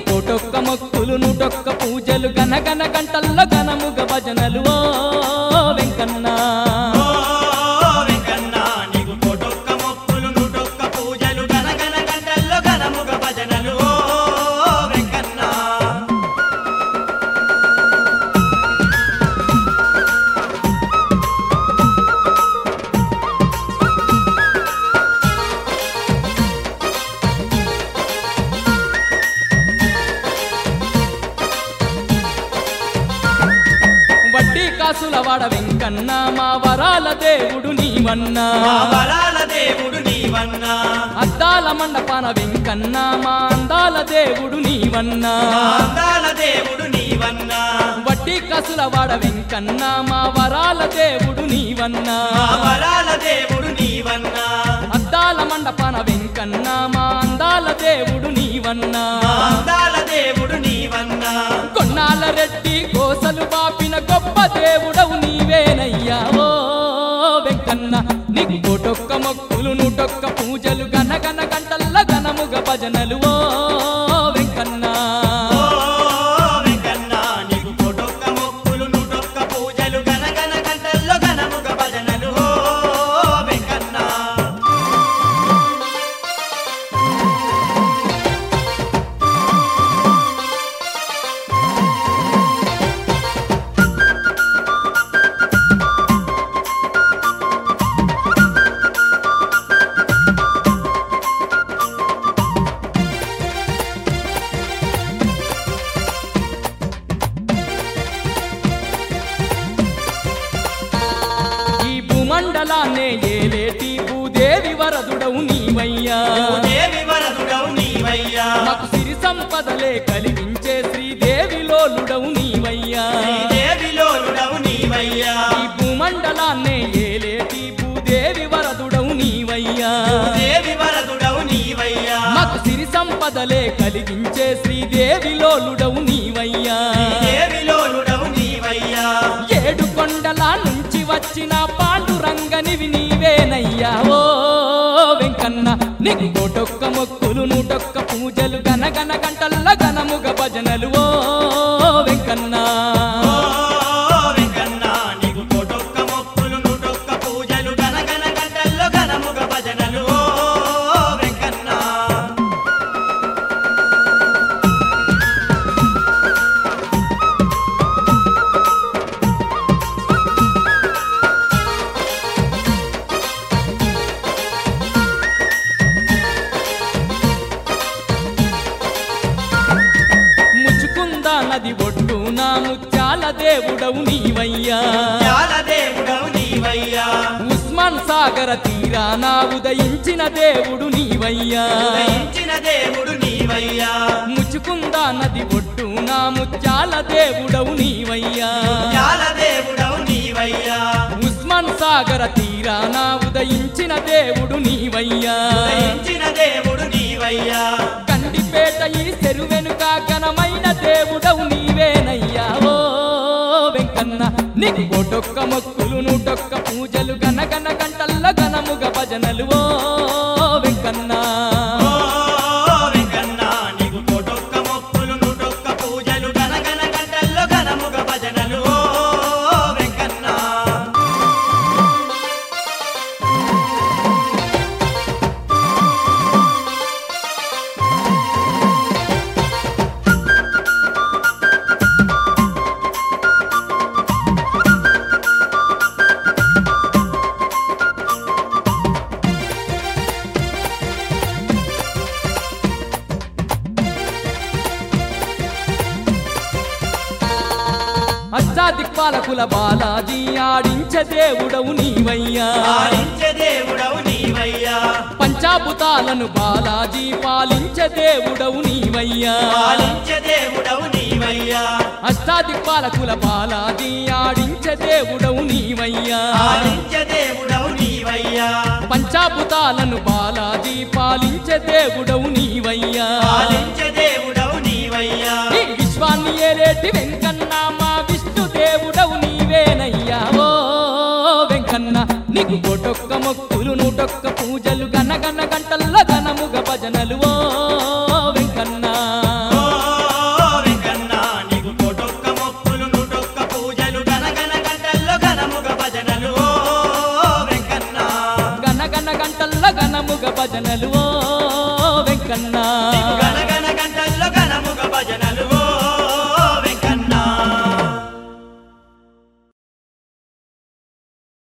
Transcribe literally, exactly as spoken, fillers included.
కోటొక్క మొక్కులు నూటొక్క పూజలు గనగన గంటల్లో గనముగ భజనలు ఓ వెంకన్న ఓ వెంకన్న నీకు కోటొక్క మొక్కులు నూటొక్క పూజలు గనగన గంటల్లో గనముగ భజనలు ఓ వెంకన్న వడ్డీ కాసుల వాడ వెంకన్న మా వరాల దేవుడు నీవన్నా మా వరాల దేవుడు నీవన్నా అద్దాల మండపాన వెంకన్న మా అందాల దేవుడు నీవన్నా మా అందాల దేవుడు నీవన్నా వడ్డీ కాసుల వాడ వెంకన్న మా వరాల దేవుడు నీవన్నా మా వరాల దేవుడు నీవన్నా అద్దాల మండపాన వెంకన్న మా అందాల దేవుడు నీవన్నా మా అందాల దేవుడు నీవన్నా కొన్నాళ్ళ రెడ్డి కోసలు పాపిన గొప్ప దేవుడవు నీవేనయ్యా ఓ వెంకన్న నీకు కోటొక్క మొక్కులు నూటొక్క పూజలు గనగన గంటల్ల గనముగ భజనలు ఓ వెంకన్న ఓ వెంకన్న నీకు కోటొక్క మొక్కులు నూటొక్క పూజలు గనగన గంటల్లో గనముగ భజనలు ఓ వెంకన్న ఈ భూమండలాన్నే ఏలేటి భూదేవి వరదుడవు నీవయ్యా దేవి వరదుడవు నీవయ్యా మాకు సిరి సంపదలే కలిగించే శ్రీదేవి లోలుడవు నీవయ్యా దేవి లోలుడవు నీవయ్యా ఈ భూమండలాన్నే ఏలేటి భూదేవి వరదుడవు నీవయ్యా దేవి వరదుడవు నీవయ్యా మాకు సిరి సంపదలే కలిగించే శ్రీదేవి లోలుడవు నీవయ్యా దేవి లోలుడవు నీవయ్యా ఏడు కొండల నుంచి వచ్చిన పాండురంగనివి నీవేనయ్యా ఓ వెంకన్న నీకు కోటొక్క మొక్కులు నూటొక్క పూజలు గనగన గంటల్ల గనముగ భజనలు ఓ వెంకన్న ఓ వెంకన్న నీకు కోటొక్క మొక్కులు నూటొక్క పూజలు గనగన గంటల్లో గనముగ భజనలు ఓ వెంకన్న ముచ్చుకుందా నది ఒడ్డున ముత్యాల దేవుడవు నీవయ్యా త్యాల దేవుడవు నీవయ్యా ఉస్మాన్ సాగర తీరాన ఉదయించిన దేవుడు నీవయ్యా ఉదయించిన దేవుడు నీవయ్యా ముచ్చుకుందా నది ఒడ్డున ముత్యాల దేవుడవు నీవయ్యా త్యాల దేవుడవు నీవయ్యా ఉస్మాన్ సాగర తీరాన ఉదయించిన దేవుడు నీవయ్యా ఉదయించిన దేవుడు నీవయ్యా కండిపేట ఈ చెరువెనుక ఘనమైన దేవుడవు నీవేనయ్యా ఓ వెంకన్న నీకు కోటొక్క మొక్కులు నూటొక్క పూజలు గనగన గంటల్ల గనముగ భజనలు ఓ వెంకన్న ఓ వెంకన్న నీకు కోటొక్క మొక్కులు నూటొక్క పూజలు గనగన గంటల్లో గనముగ భజనలు ఓ వెంకన్న అష్టాదిక్పాలకుల బాలాజీ ఆడించే దేవుడవు నీవయ్యా ఆడించే దేవుడవు నీవయ్యా పంచాభూతాలను బాలాజీ పాలించే దేవుడవు నీవయ్యా పాలించే దేవుడవు నీవయ్యా అష్టాదిక్పాలకుల బాలాజీ ఆడించే దేవుడవు నీవయ్యా ఆడించే దేవుడవు నీవయ్యా పంచాభూతాలను బాలాజీ పాలించే దేవుడవు నీవయ్యా పాలించే దేవుడవు నీవయ్యా ఈ విశ్వాన్ని ఏలేటి వెంకన్న మా విష్ణు దేవుడవు నీవేనయ్యా ఓ వెంకన్న నీకు కోటొక్క మొక్కులు నూటొక్క పూజలు గనగన గంటల్ల గనముగ భజనలు ఓ వెంకన్న ఓ భజనలు ఓ వెంకన్న నీకు